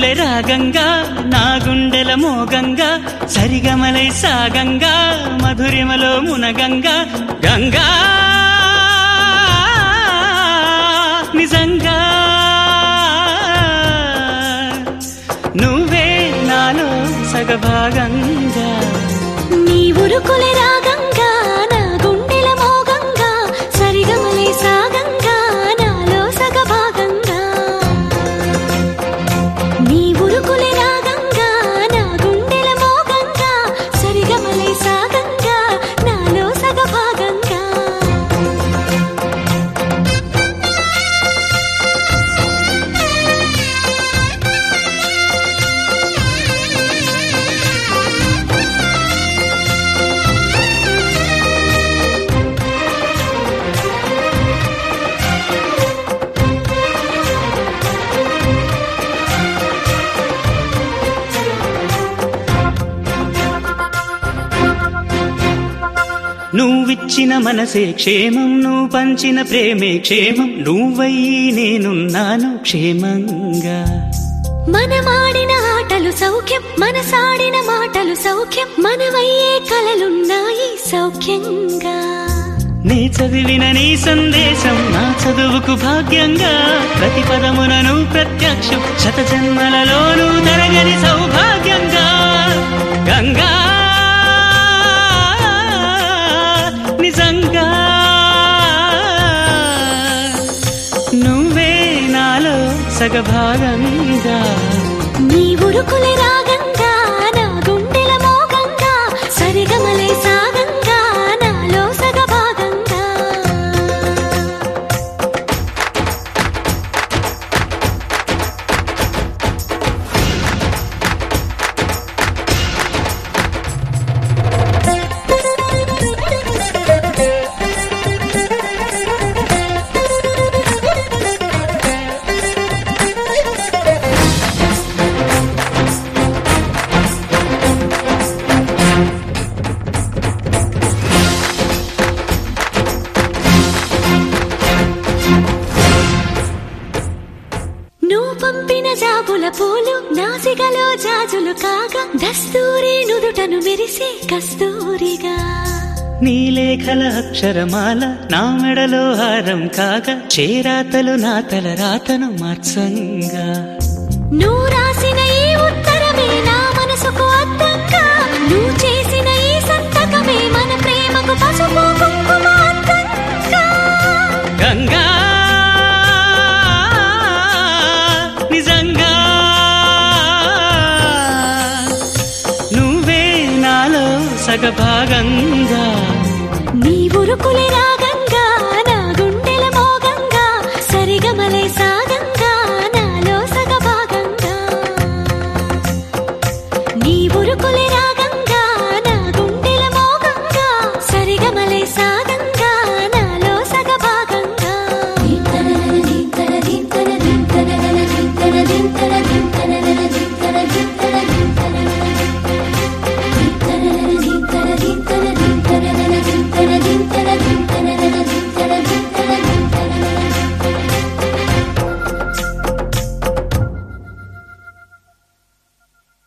ఉరుకులే రాగంగా నా గుండెల మోగంగా సరిగమలై సాగంగా మధురిమలో మునగంగా గంగా నిజంగా నువ్వే నాలో సగభాగంగా నీ ఉరుకులే రాగంగా నా గుండెల మోగంగా సరిగమలై సాగంగా నాలో సగభాగంగా నీ ఉరుకులే రాగంగా నా గుండెల మోగంగా సరిగమలై సాగంగా నాలో సగభాగంగా నువ్విచ్చిన మనసే క్షేమం నువ్వు పంచిన ప్రేమే క్షేమం నువ్వయ్యి నేనున్నాను క్షేమంగా మనమాడిన ఆటలు సౌఖ్యం మనసాడిన మాటలు సౌఖ్యం మనవయ్యే కలలున్నాయి సౌఖ్యంగా నీ చదివిన నీ సందేశం నా చదువుకు భాగ్యంగా ప్రతి పదమునను ప్రత్యక్షం శత జన్మలలోనూ తరగని సౌభాగ్యంగా గంగా నిజంగా నువ్వే నాలో సగభాగంగా నీ ఉరుకులే రాగంగా నా గుండెల మోగంగా సరిగమలై సాగంగా నాలో సగభాగంగా నువ్వు పంపిన జాబుల పూలు నాసికలో జాజులు కాగా దస్తూరి నుదుటను మెరిసే కస్తూరిగా నీ లేఖల అక్షరమాల నా మెడలో హారం కాగా చేరాతలు నా తల రాతను మార్చంగా నువ్వు రాసిన ఈ ఉత్తరమే నా మనసుకు అద్దంగా నువ్వు చేసిన ఈ సంతకమే మన ప్రేమకు పసుపు కుంకుమ అద్దంగా గంగా నిజంగా నువ్వే నాలో సగభాగంగా నీ ఉరుకులే రాగంగా